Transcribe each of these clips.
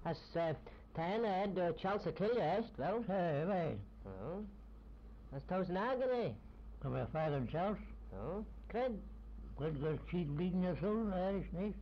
As Tana had Chelsea Killiast, wel? Hey, wij. Oh. As Toos Nagane. Kom je vader zelfs? Oh. Cred. Wat dat ziet liegen zo, is niet.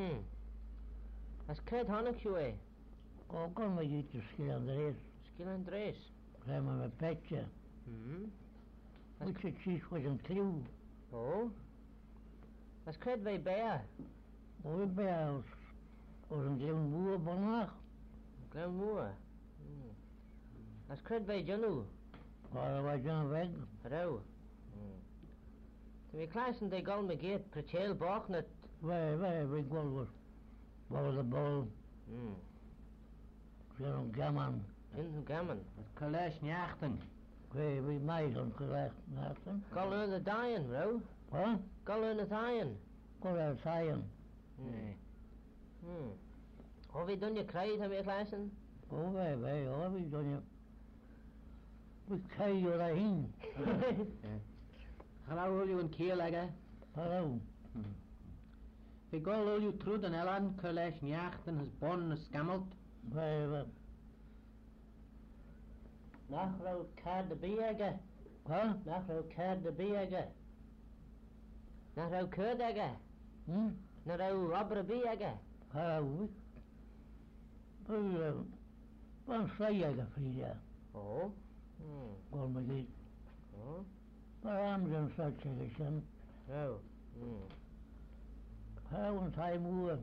As Cred Honnickshoe. Ook al met je te schillen, er is. Skill and Race. Zijn we met petje. Moet je het zien voor een kluw. Oh. As Cred wij Bear. Ooit bij ons. Als een klein boer vandaag. Glen Moor. As Cred wij Janu. Waar was je aan weg? Rauw. Toen we klassen de gal me geet, preteel bochnet. Wij golvers. Bouw de bal. Zo'n gaman. In gammon. College Njachten. Wij mij zo'n gerecht nachten. Gal in de dien, rauw. Wat? Gal in de dien. Kon er zijn. Nee. Hoe we doen je krijgt aan we klassen? Oh, wij hoor, wie doen je? We krijgen je daarheen. Hallo, wil je een keer leggen? Hallo. We gaan wil je terug en Ellen College Njachten is bon en skammeld. Wij. Nachro kaart de biege. Wat? Nachro kaart de biege. Nachro keurdege. Nachro robber biege. Hallo. Wat zei jij dat voor je? Oh. Kom maar niet. Oh. Waarom zijn ze zeggen? Oh. Hallo, en hij moe.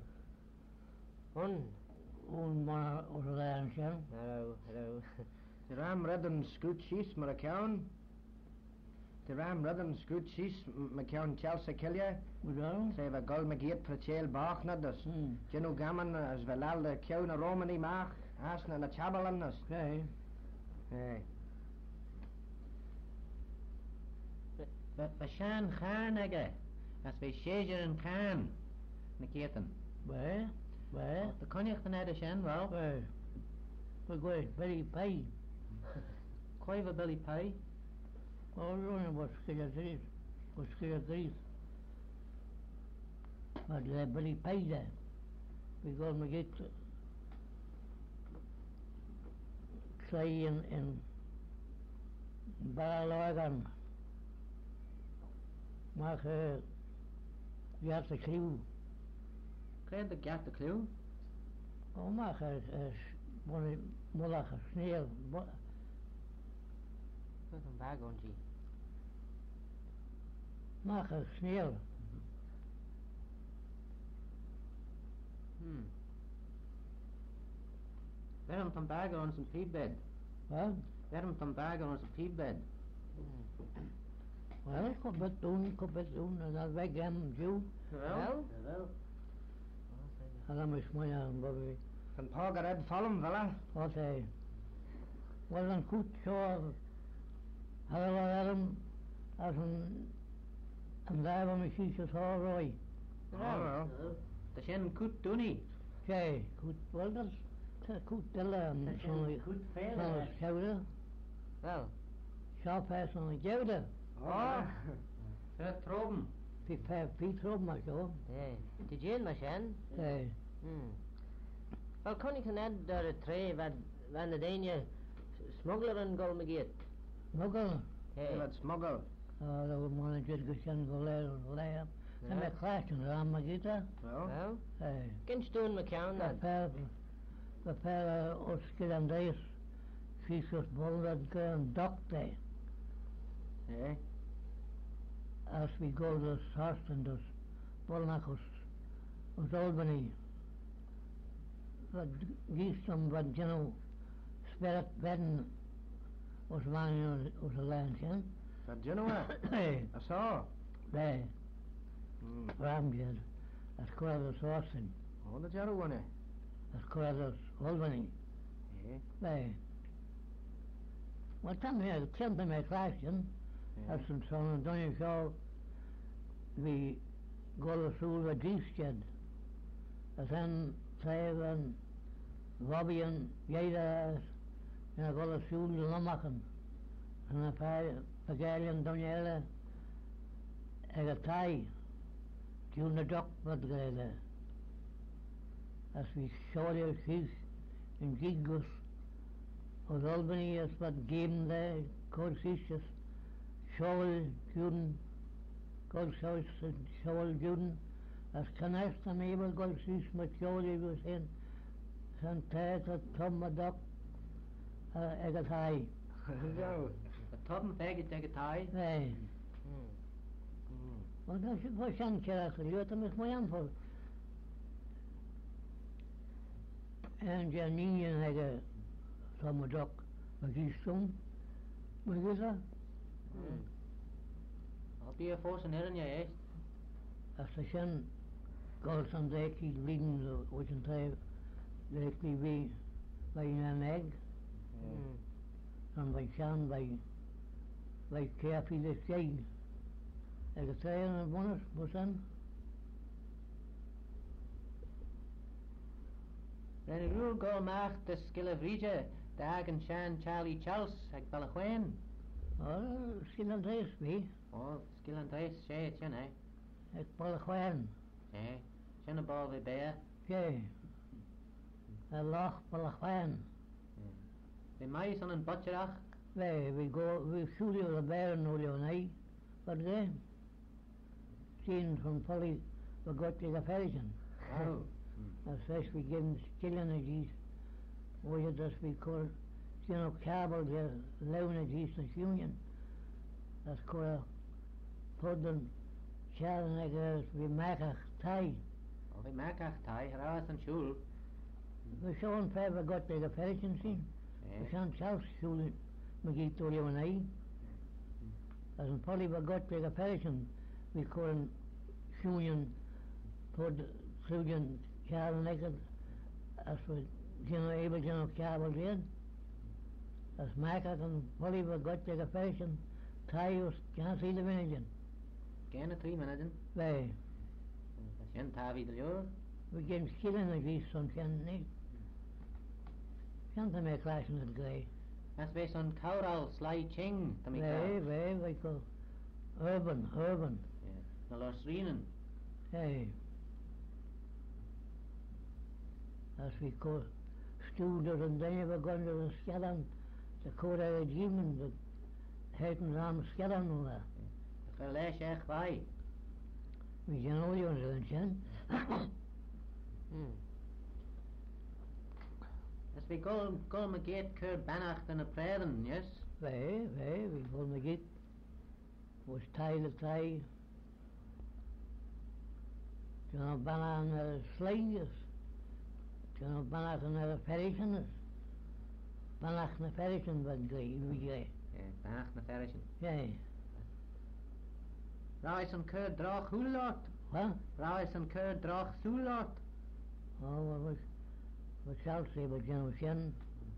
Maar als het aan zijn. Hello. De raam redden scootjes, maar ik kan. De raam redden scootjes, maar kan Chelsea Killia. Hoe dan? Zij we gal me geet preteel bachnet, dus. Jenu gaman, als we al de kjou naar Rome niet mag. Haast naar de chabalen, dus. Nee. Nee. We zijn gaan, egge. Als we schezeren gaan. Neketen. Waar? Dat kan je echt niet zijn, wel. Waar? We gaan Billy Pay. Koi we Billy Pay. Oh, jongen, wat scheelt Wat scheelt Maar die Billy Pay daar. We gaan me get. Kleien en Baralagan. Maar je hebt de kluw. Krijg de gat de clue? Oh, maar mollige sneeuw. Wat een bagonji. Maar sneeuw. Waarom dan bagen ons een piebed? Wat? Waarom dan bagen ons een piebed? Wel, ik kan het doen. En dan weg hem, Joe. Wel? En dan is mooi aan, Bobby. Van Pager red vallen, wel? Wat hij. Wel een goed zo. Hadden we hem als een lijf met kiesjes hoorrooi. Ja. Dat is een goed doen niet. Kijk, goed, wel dat is goed tellen. Zo'n schouder. Wel. Schaaphuis van een jouwde. Oh. Het troben. 5 feet op maar zo. Nee. De gin machine. Nee. Wel kon ik net door het tree wat de ene smuggler gal me geet. Mogel. Wat smuggel. Oh, dat wordt maar een keer gezien geleden. En met klaasje aan maar gieten. Wel? Hey. Kent doen me count dat. We pellen ons keer deze. Fietsers bollen dat een dokter. Nee. Als we go dus harten dus. Bolnachos. Ons Albany. Wat giest om wat genoeg. Spirit werden. Ons waren onze landje. Dat Genoa. Nee. Zo. Nee. Ramjer. Als kwarters harten. Oh, dat Genoa ne. Als kwarters Albany. Nee. Nee. Wat dan weer? Het kent mij klaasje. Als een zo'n donje gauw. Wie golden stoel wat diefstjed. Er zijn zeven wabbien, jeder in een golden stoel maken. En een paar vergelijken donjelle en een taai. Die hun de dok wat gereden. Als we zouden kies, in Gigus, aus Albany, es wird geben da, Korsisches, Schawel, Juden, Goldshaus, Schawel, Juden, as canast am Ebel Goldsys mit Schawel, was hin, san Tag, Tom, Doc, Egatai. Zo. De toppen veget tegen taai. Nee. Want als je voor zijn krijgt, dan is mooi aanval. En je niet in het samen dok, maar die stond, maar je zei, Al die voor zijn heren je eerst. als je zijn goals aan de eki liggen, wat je zei, de eki wie bij een egg, dan bij zijn bij kerfie de schijn. En dat zei een bonus, wat dan? En ik wil go maag de skille vriendje, de hagen Shan Charlie Charles, ik Balachwen. Oh, misschien een reis mee. Oh, skille en dreis, zij, tjen hè. Ik wil gewoon. Ja, tjen een bal weer bij. Oké. Een lach wil gewoon. Bij mij is dan een badjerach. We sturen de beren nu nee. Wat ge? Zien van Polly, we got tegen velden. Oh. Als wij beginnen skillenergies, hoe je dat we kort, zien ook kabel de leunergies de union. Dat kort podden, schalen we maken tijd. Oh, we maken taai, raas en schul. We zullen verder got tegen velden zien. We gaan zelfs schulen, maar niet door nee. Als een Polly we got tegen velden, we kunnen union pod studien schalen als we zijn able zijn op kabel zijn. Als maken een Polly we got tegen velden, tijd gaan zien de winnen. Gerne 3 minuten. Wij, Tjen taai wieder joh. we gaan skillen en wie soms gaan niet. Gaan daarmee krijgen het gelijk. Als wij zo'n kaural slai ching, dan ik Wij go urban. Na los rienen. Hey. Als we ko stuurden en dingen begonnen te schellen, de kora regimen, de heeten naam schellen nu. Dat lees je echt bij. We zijn al jongen zijn. Als we komen geet keur bannacht en een preden, yes? Wij, we konden niet. Was tijd. Toen bijna naar slingers. Toen bijna naar verrichten. Bijna naar verrichten wat wie jij. Ja, bannacht naar verrischen. Ja. Reis een keur draag hulot. Wat? Reis een keur draag zulot. Oh, wat zal ze wat zijn.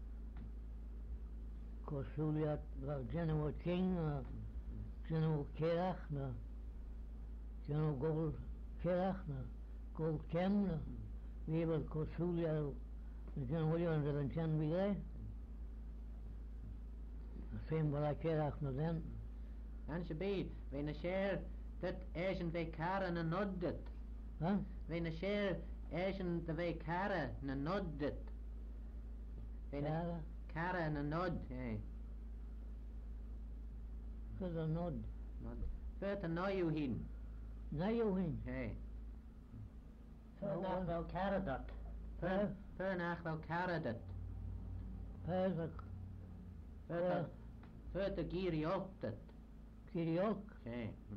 Kosuliat, wat zijn king, zijn kerach, zijn gold kerach, gold kem, we hebben kosulia, zijn holen er een zijn bij. Zijn wel kerach nog dan. En ze bij, wij na share dat eisen wij karen en noddet. Huh? Wij na share eisen de wij karen en noddet. Wij na karen en nod, ja. Goed een nod. Vert een naar jou hin. Naar jou heen. Ja. Vandaag wel karen dat. Vandaag wel karen dat. Pijzak, Vert de gieri op dat. kiriok. Ja.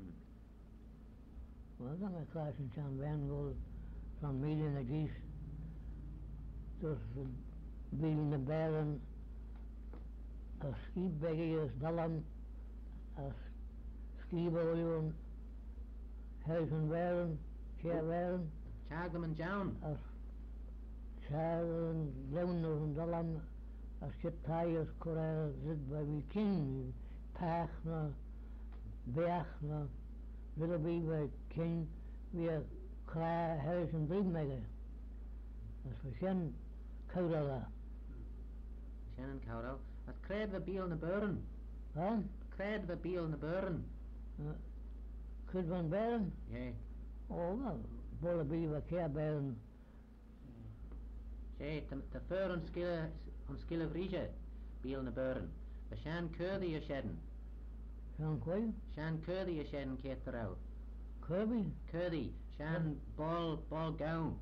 Wel dan een klaasje aan Wengel van Mielen en Gies. Dus Bielen de Beren, als Schiebegge is Dallan, als Schiebolion, Huizen Weren, Scher Weren, Chagdem en Jown. als Scharen, Leuners en Dallan, als Chitaiers, Korea zit bij wie King, Paachna, Beachna, Willoughby bij King, weer klaar Huizen Driemegge. Als we zijn Koudala. Shannon Cowdo. Wat krijgen we biel naar beuren? Wat? Krijgen we biel naar beuren? Goed van Beren? Ja. Oh, wel, Bolleby wat keer Beren. Sé, te fur an skille vrije, Biel na Buren. A Shan Curdy a sheden. Sean Quay, Shan Curdy a sheden Kate Rao. Kirby, Curdy, Shan ball gown.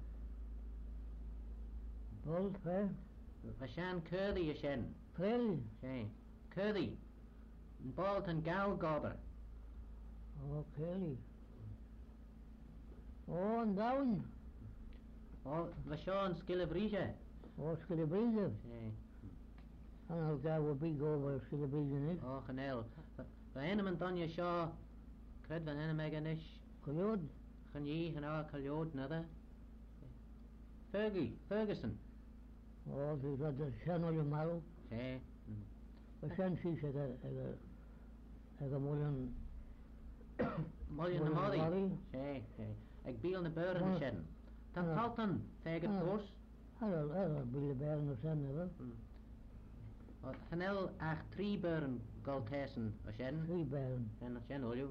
Bull, Fair, A Shan Curdy a sheden. Fairly, Sé, Curdy. Bolton Gow Gobber. oh, Kelly. Oh, and down. Oh, Vashon skille vrije. Oh, Skillabreezer. Sé. And I'll go with big over Skillabreezer, Oh, chanel. Va enem an Donya Shaw. Cred van enem eganish. Coyote, Chan yi chan awa Calyod nada. Ferguson. oh, there's a Sean O'Yamaro. Sé. A Sean Sheesh, a million. Mullion na Mullion na Modi. Modi. Sé, sé. Ag Biel na Buren Oh. sheden. Tan Oh. Talton, fegget Oh. course. I'll be the bear in the sun, never. Chanel ach 3 Buren Galtesen a sheden. 3 Baron. En a sheden olju.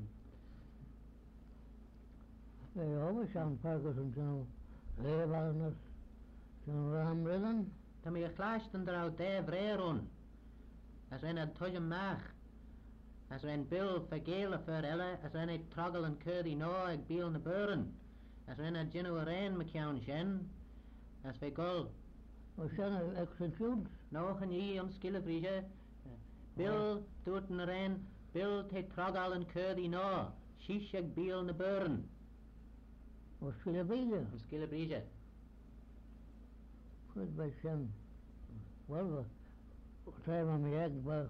They always sound Ferguson, you know. They Baroness, you know, Ram Ridden. Ta mi a chlashten drau Dave Reron. As wen a tujem mach. As wen Bill vergele for elle. As wen a trogel and curdy no ag Biel na Buren. As wen a ginu a rein McCown shen. As we gol. Was Sean executes. No chan yi skille vrije. Bill doet na rein. Bill te trogel and curdy no. Shish ag Biel na Buren. Was Skillabreezer. Skille vrije. Good by Sean. Well, time on my egg, but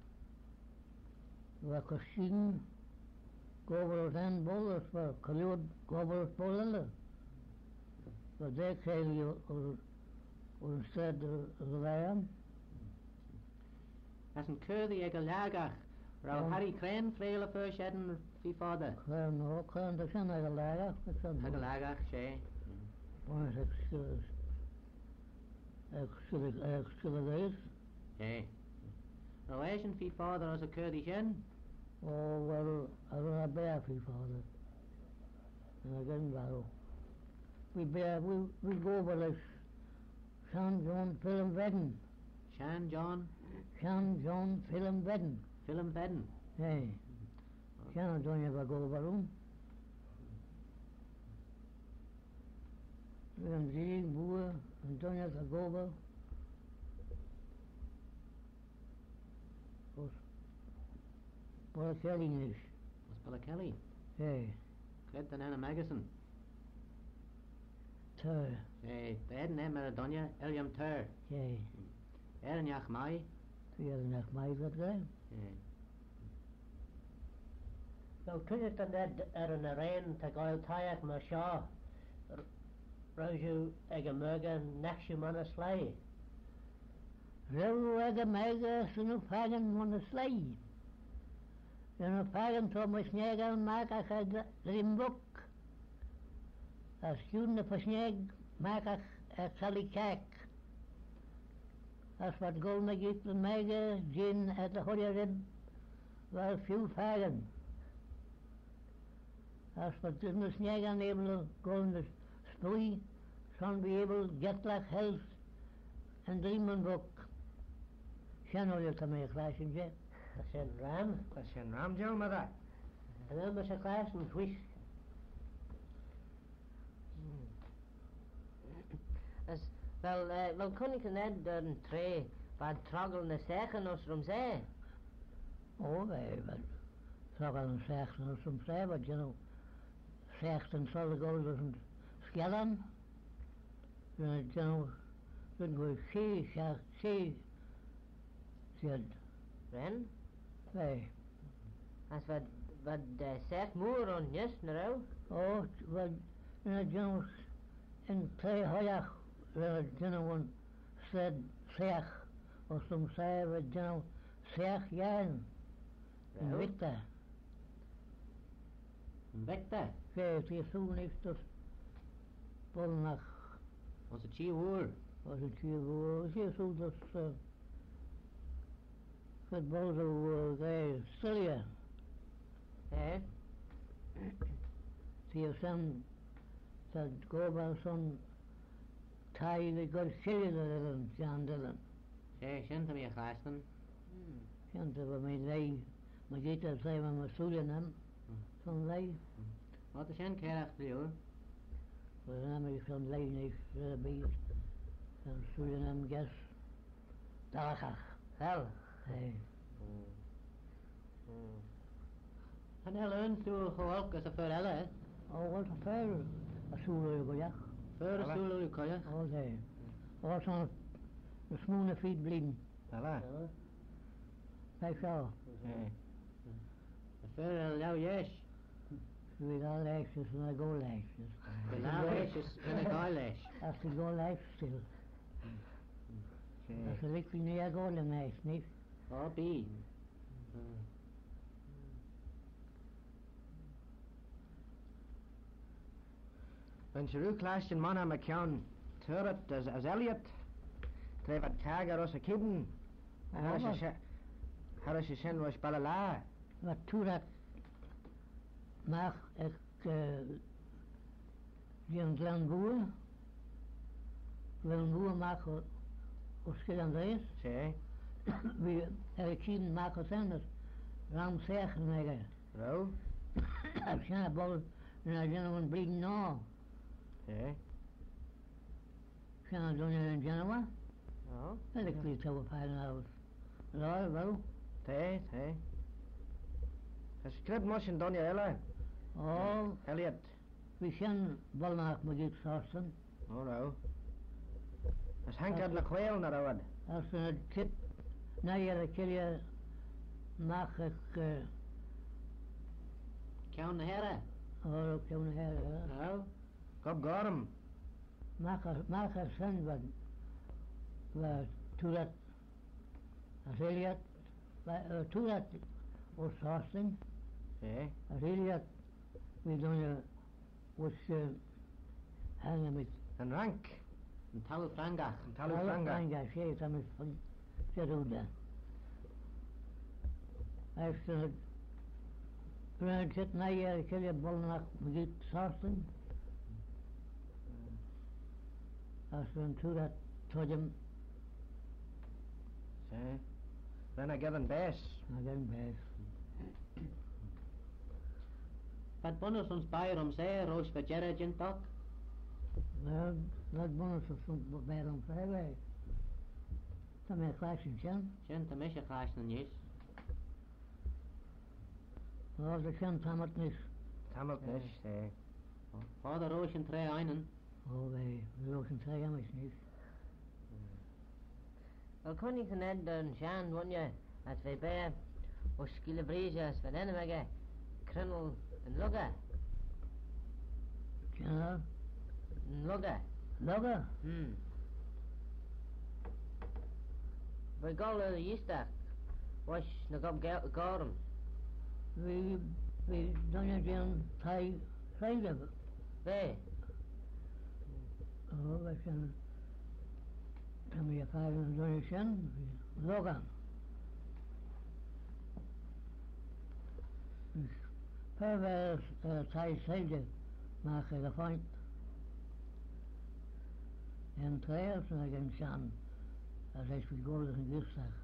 like a sing, go over and bowlers for Kalyod, go over bowler. But they say you instead of I am. As een curdy ag a lagach. Rau Oh. Harry Crane frele for sheden fi father. No, can't the Sean I lag, but some Ag a lagach sé. one excuse. Sé. Rau eisen fi father as a curdy shen. Oh, well, I don't have bear for father. And I didn't borrow. We go over like Sean John Film Vedden. Shan John. Sean John Film Vedden. Film Vedden. Hey. Sean don't ever go over him. And Zig, Boer, and don't ever go over. What Kelly is. Was Kelly. Hey. Cred den Anna Magazine. Tur. Sé. De heden em er a Donya. Eliam Tur. Hey. En jach mai. Weer nach mij dat guy. Nou, toen het dan net een rein te gael taak maar sja. Roju ege murgen next man a slay. Reu ega mega sunu fagen mon slay. Sunu fagen to mo snega maak a had rimbok. As jun de sneg maak a kalikak. As wat golna git de mega gin at the horror wel few fagen. As wat de snega able golna stoei son be able get like health and dreamen book. Shanno je kan mee glaasje je. Dat zijn ram. Dat is een ramjel, maar dat. En dan was een glaas en twist. Wel kon ik net door een tree wat troggelende zeggen als erom zei. Oh, wij toch al een zegt als soms zei, wat je nou zegt en zal ik ook een schellen. Je nou, dan go zie, zegt. Ren? Wij. Als wat zegt moer on jes nou. Oh, wat je nou in twee hoog, je nou een zeg, als soms zei, wat je nou zeg, ja, en witte. Wekte. Kijk, die zoon is dus volnacht. Was het hier hoor. Was het hier voor, je zo dus het bozo stil je. Hè? Zie je zo'n dat goba zo'n Tai the good chili Dylan, John Dylan. Sé, sin tá mí a chástan. John Dylan, my lay, my gator say I'm a Sulinam, some lay, Wat is sin céireach bliú? but I'm a some lay nice beat, some Sulinam guess. Dalachach, Hel. hey. Han ön sú chóilg as a fyr eile. Oh, what a fair, a Sulu go, yeah. Fyr a Eile? súlú coile. All day. Oh, some, the spoon of feet bleeding, Alla. I saw. A fyr a lew yes. We got lashes and I go lashes. Go lew yes is yn y gael leis. As to go lashes still. As a lick in the go the nice, nice. O, bí. When Shiru clashed in Mana McCown, Turret as Elliot, Trevor Kagar os a kidden, Harris Shen was Balala. Wat toe dat mag ik Jan Glenboer mag op Schillandrees. Say, We zien maken zenders. Ram zeggen mij. Row, Ik zie een bal en een gentleman bleeding now. say, Ik zie een gentleman. oh, En ik liet zo op haar house. Wel. say. Has Crib Motion done you, Ella? Oh, Elliot, we zien bal maken met dit sarsen. oh no. Has Hank had the quail na rawad? Als een tip naar je kilje mag ik Ceann na hera. ook zo'n her. No. Gob Gorham. Mag er zijn wat toe dat als Elliot toe dat ons sarsen. Say, Als Elliot we doen was hangen met and Rank, Yn tal ffrangach. and Talufranga. Franga, sé tam is van Zeruda. Als Grant zit na je kilje bolnak met sarsen. Als we toe dat tojem Say, then I get in bass. again best. Pat bonus ons bair om sé, roos fa gerra gin tok. Wel, dat bonus of zo'n bij dan vrijweg. Dan ben ik gelijk in Jan. Sin tá mis a chástan níos. Als ik Jan tamat nis. Hamiltonish, say. Fád a roos yn tre einen. Oh, wij lopen twee aan is niet. Wel kon ik net een Jean wonje als wij bij o skille breezes van en wege krunnel en logge. Jan, Een logge. logge. Wij gaan jistak. Was nog op garm. We doen je Jan twee vrijdag. Wij. Oh, we zijn. Dan ben je vijf en doen je Jan. Logge. Dus, verder twee vrijdag maken we fijn. En twee als we gaan Jan. Als hij voor golden en gistdag.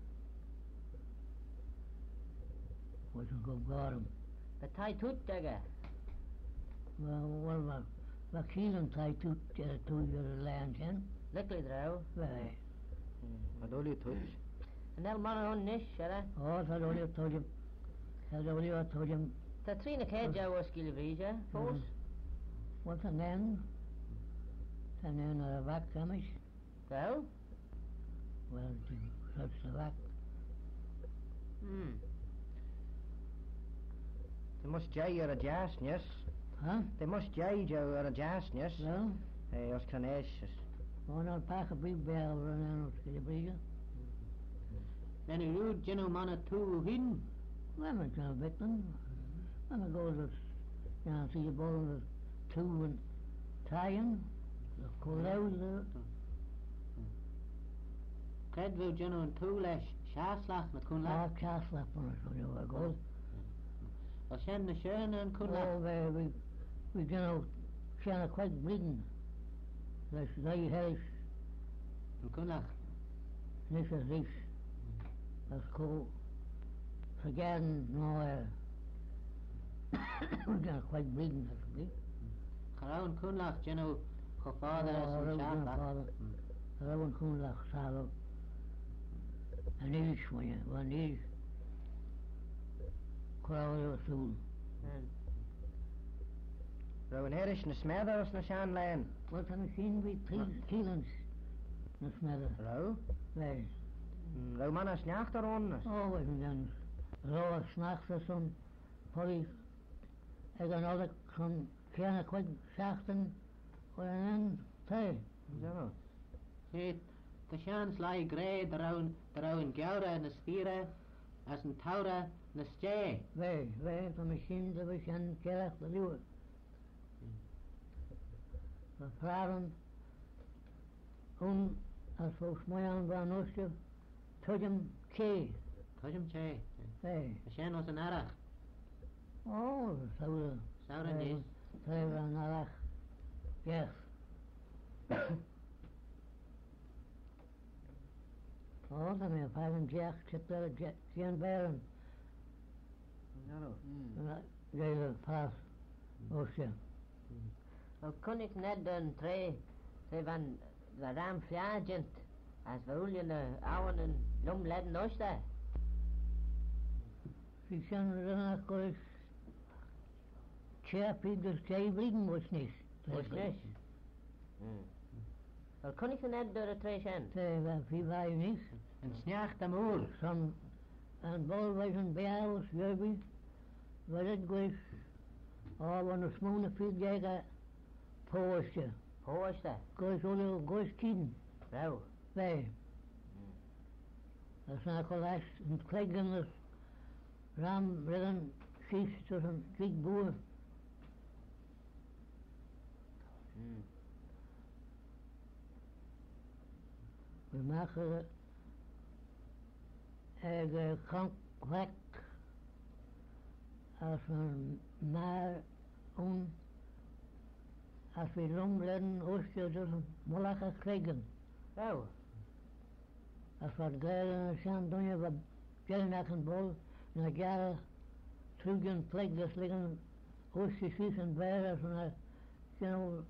Was een goed garm. De tai toet tegen. Wel, wat kielen tijd toe je land in? Lekker trouw. Wij. What all you touch? En el man on nis, hè. Oh, dat wil je told je. Dat wil je told je. Ta trine keer jou was skille breeze. Fos. Wat een man? En dan naar de wak kamis. Wel. Wel, die grootste wak. They must jay or a jas, yes? Huh? They must jay Joe or a jas, yes? Wel, Hey, os Canesius. gewoon een paar gebied bij over en op de brieven. En u roed gin o manna toe hin. Wel, met zo'n bitten. En dan goes het. Ja, zie je boven toe en taaien. De koolhuizen. Cred wil gin o toe leis. Sjaarslach met kun Ja, lach. kaaslap van ons, zo je goes. Als sin na sjön en kun lach. Oh, we gaan ook zijn kwijt blinden. Dus zij huis, Een kunlach. niks als liefs. Dat ko vergeten, nou, dan kwijt blieden, alsjeblieft. Gewoon kunlach, Jenno. Gevader is een schaaflach. Gewoon koenlach, samen. En iets van je, want iets. Kwam zo. Rowan Herish na smethers na Shan Lane. Wat een misschien wie kielens. Dat smedden. Ro? Nee. Ro man as nacht daaron. Oh, wat een dan. Zo s'nachts is zo'n police. Ik kan altijd zo'n kleine kwik zachten. En dan twee. Zo. Ziet, de chans lie grey, de roun gouda en de stieren, als een touwda en de stee. Wij, van misschien dat we gaan kerk de nieuwe. We vragen als volgens mij aan van Oostje, tot hem kee. Tojum che. Wij. De chan was een arach. Oh, zo. Zouden niet. Zij waren naar yes. Oh, dan heb je 35 zit er geen beren. Zo. Gele paas. Oostje. Nou kon ik net een twee van de raam verjaagd. Als we jullie een oude en jong leiden noosten. Sie zijn er dan ook eens. Tjepie, dus jij blieben was niet. Was niet? Wel kon ik net door de twee zijn. Wie waar je niet? Een snacht am oor. Zo'n een bol was een bijhuis, jullie. Wat het was. Oh, wat een smoene viel jij poosje. Hoogste. Goes kind. Vrouw. Wij. Dat is nou college. Een kleine raam redden. Schiet tot een dik boer. We maken de krank weg als we maar als we rondleiden oostje door een mollage krijgen. Vrouw. Als we gelen zijn doen je wat gelen naar een bol en het jaren terug een plek dat liggen oostje vis en bijna als we naar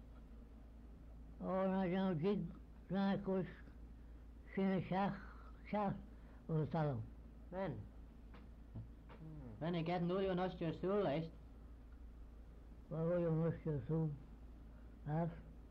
naar jig naar koos geen schaag of het al. Men. Wenn ik het nooit een ostje stoel is. Waar wil je oostje zo? Af?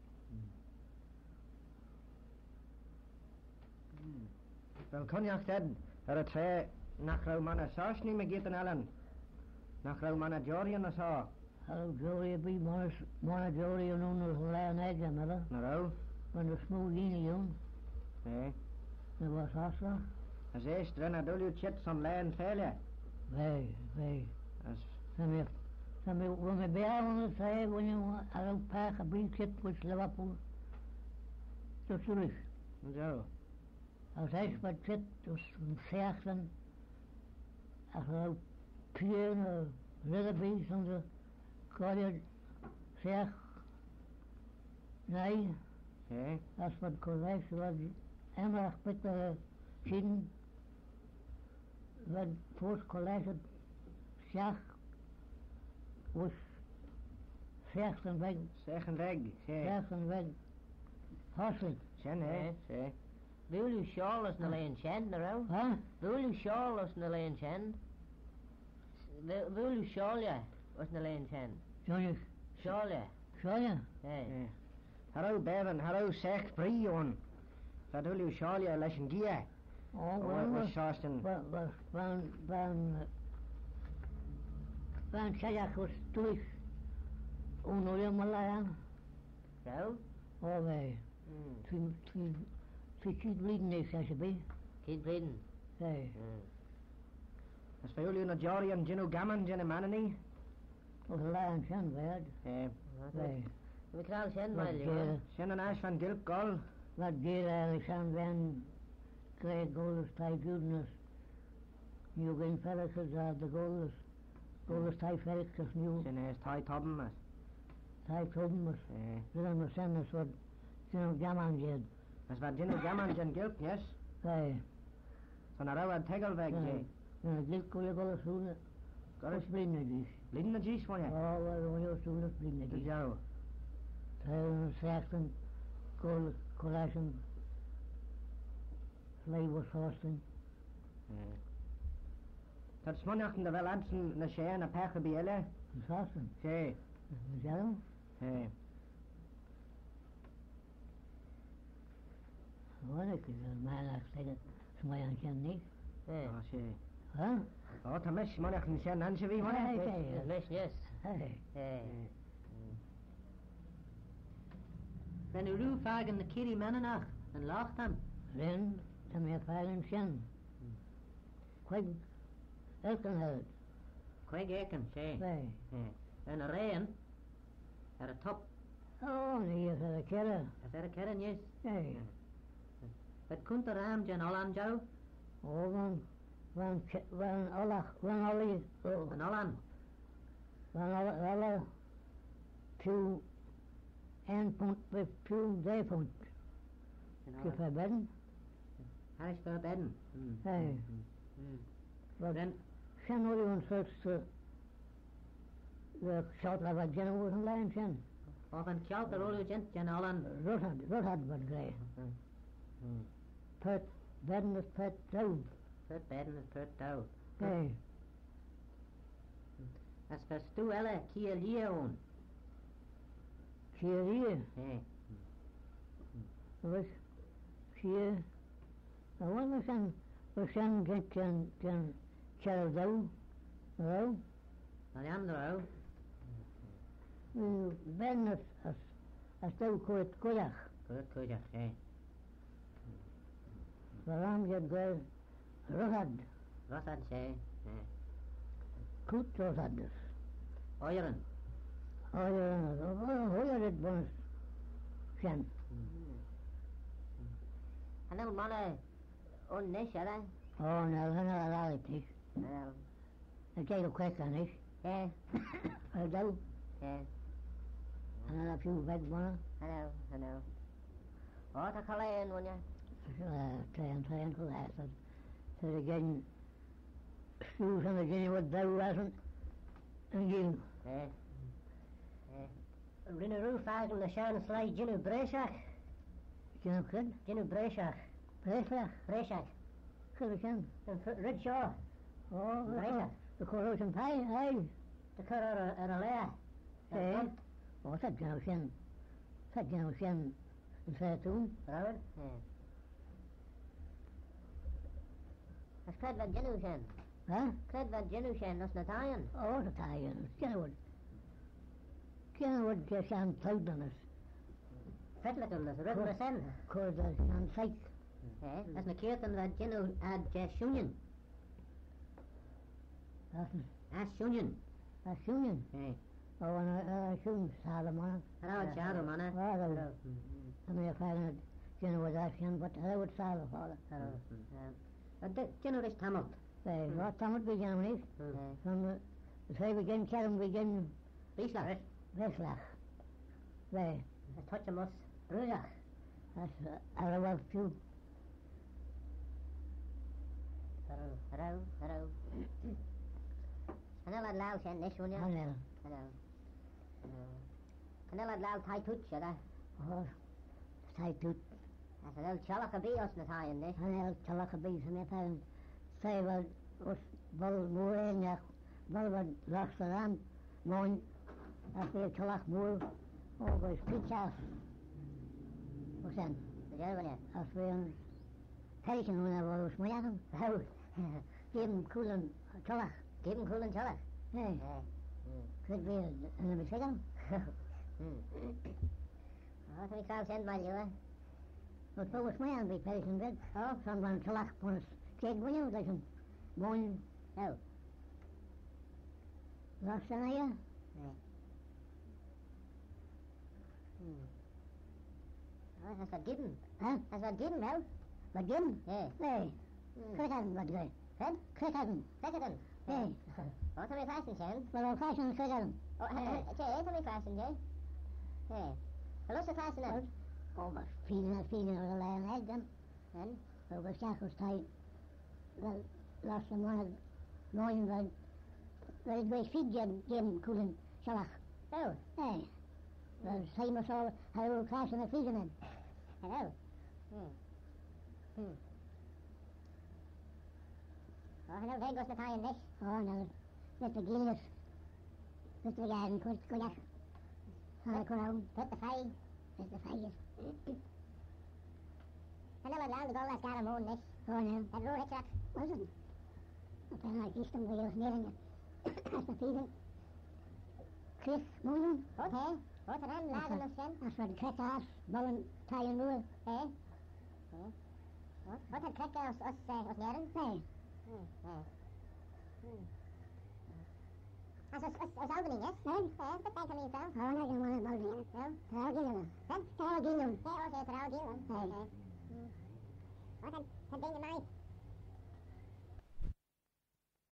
Wel kon je dan. Er twee nach Ro man as saas niet meer gieten allen. Nach Ro man a Jorian as ha. Hallo Jorie, bij Mona Jorie en onder de lijn eigen midden. Na Ro? Van de smoel gingen jong. Nee. Dat was afslag. As eerst renna dulju chet son lijn vele. Wij. As When we behouden zei, when you are out pack a big ship with Liverpool. Zo terug. zo. Als hij wat zit, dus een zechten. Als we out pieren, ridderbeest, en zo. Kan je zeg. Nee. Nee. Als wat college wat Emmerich Peter zien. Wat voor het college zag. Was vechten weg, Zeggen weg. vechten weg, hasselijk. Sen hè. Zeg. Wil je sjaal als een leen zijn, nou? Huh? Wil je sjaal als een leen zijn? Wil je sjaal ja, als een leen zijn? Johnny, Sjaal ja. zou je? Nee. Hallo Bevan, hallo zeg Brion. Dat wil je Charlie lesson gia. Oh, Wat was Charsten? Van Sajak was terug. Onnodig Malayan. Vrouw? Oh, wij. Twee kiet blieden is, alsjeblieft. Kind vrienden. Nee. As voor jullie naar Jari en Gino Gammon, Gino Manani. Of Lion zijn werd. Nee. We krijgen zijn Wat maar jongen. Sen en Ash van Gilp Gol. Wat eigenlijk zijnwen. Krijg goals, tijd goedness. Nu geen velkens uit de goals. Goals, tijd velkens nu. Sen is Thai Tobben. Tijd goedness. We dan zijn dus wat Jim Gammon did. As wat Jim Gammon Jen Gilp, yes? Hey. Van a rauwe tegelweg, Jay. Dit kon je wel eens doen. Got Dat it? is blind niet. Lidden de G's van je? Oh, wel heel doen, dat is blind Dat niet. jou. Hij zegt een college. Leeuwensorsten. Dat smonnachten de wel aansen na Shea na Pache Bielle? Sorsten. Jay. Zelf? Hey. Wat ik mij zeggen, mij aan ken niet. Oh, Jay. Huh? Oh, ta mes smonnachten Shea Nancy wie man? Hey, Yes, hey, yes, yes. hey. Ben u ruw vagen de kiri mennenach en lacht hem. Then, to me feilen ken. Quite, elken het. Quig eken, say. Nee. En een reen. Er een top. Oh, nee, is er keren. Is er een keren, yes. Nee. Wat kunt er aan jen Holland jou? Oh, van alle, En Holland. van alle, pew, 1 punt, pew, 2 punt. Je verbedden? Hij is voor bedden. Hey. Wat, Dan, zijn we een soort, de schout waar wat jennen worden lijn zijn. of een kjalt er olie jen Holland. Rot had wat grij. Put, bedden is put, dood. Voor bedden is voor touw. Hey. Als we stu elle kier lieon. Hier, Hey. was hier. Nou, we zijn geen Charles wel. Dan jam er ook. We ben als dat kort. Goed, goed, hey. Waarom je daar rotad, Wat dat say? goed rotad dus. Oieren. Hoe je het bonus zijn. En dan mannen, onnes, hè? Oh, nou, dan laat ik niet. Nou, Ik kijk ook kwijt aan is. ja, Dat, ja, en dan heb je een bed mannen. hallo. Oh, dat kan je doen, ja. Twee gelijk. Dat ik geen stoel van de geen wat daar was en geen. Rinne roefagen, de schaam slijt Ginu Breesach. Geen ook goed. Ginu Breesach. Vreselijk. Breesach. Goed kan. En Rid Shaw. Oh, Vreselijk. de korroos en pij, hey. De keur er een lea. Hey. Oh, dat kan ook zijn. Dat kan ook zijn. Een ver toen. Vrouwen? Ja. Dat is kwijt wat Ginu zijn. Huh? Kwijt wat Ginu zijn, dat is niet aan. Oh, dat hij is. Ken wat je zijn tijd dan is. Fettelijk hem, dat is ruggen zijn. Kort dat zijn tijd. Ja, Dat is een keer dan wat Genu had Junien. Dat is Junien. dat is jongen. Hey. Oh, en jongen, salen man. Hallo, Jaro, mannen. Oh, dat is. Dan je fijn ken wat dat zijn, wat hij wordt salen vallen. Genu is tamelt. Nee, wat dan moet beginnen niet. Dan zij begin kerm begin Rieslag. wegslag. Nee, Het tot je mos. Brugach. dat is allemaal veel. Hallo. En dan laat lauw zijn, nee, zo'n ja. Hanel. Hallo. En dan laat lauw thai toets, ja. Oh, zij doet. Als een heel tjallige bios met haaien, nee. Hanel tjalaka bezig met hem. Zij was wel mooi en ja, wel wat lastig aan. Mooi. Als je tjalak mooi. Oh, wat is pitch af. Hoe zijn? Dat jij wanneer? Als we een kijken hoe naar wat we maken. Nou, Geef hem koelen tjalak. geef hem koel en tjallig. Nee, Ja. ik weer en dan zeggen. Wat heb ik al zijn, maar joh. Wat volgens mij aan bij Pijs in bed. Oh, van een tjalak voor ons. Kijk, wil je dat een mooi. Nou, Wat zijn je? als wat geven. Hè? Als wat geven, wel. Wat doen? Ja. Nee, kijk aan wat jij. Wat? Kijk aan. Zeg het dan. Nee, Wat heb je vast zijn? maar dan ga je kijk aan. Oh, tja, heb ik vast, ja. Ja. Los het vast dan. Oh, maar feeling of the land had them. And Over Shackles time, well, lost them one of knowing that it was feed Jim Cullen Shalach. oh, Eh. Well, same as all how class in the feeding then. hello. Oh, hello, there goes the tie in this. Oh, no. Mr. Gillius. Mr. Garden, Kuyak. Crown. Put the fire. Mr. Faggot. And then I'd to go last got a moon this. Oh, no. That road hitchcock. Wasn't. But then I kissed him where he was nearing it. That's the feeding. Chris Mullen. What, eh? What, and I'm lagging us then? That's what cracked off. Mullen, tie and rule. Eh? What had cracked us nearing? Hey. As Albany, yes? Then? But back to me, so. Oh, no, you want to Mullen. No? I'll give you Then? I'll give you Yeah, okay, but I'll do one. Hey. What had been in my